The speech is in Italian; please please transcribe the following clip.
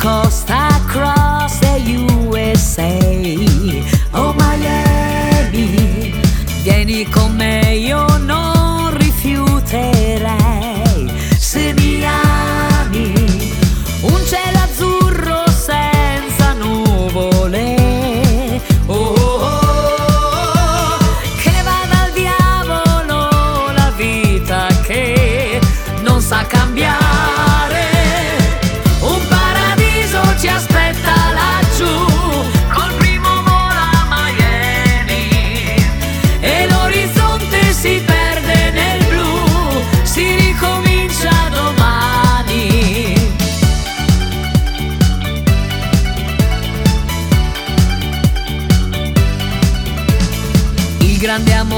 costa across the USA. Oh Miami, vieni con me, io non rifiuterei. Se mi ami, un cielo azzurro senza nuvole. Oh, oh, oh, che vada al diavolo la vita che non sa cambiare. Un paradiso ci aspetta laggiù, col primo volo a Miami, e l'orizzonte si perde nel blu, si ricomincia domani. Il grande amore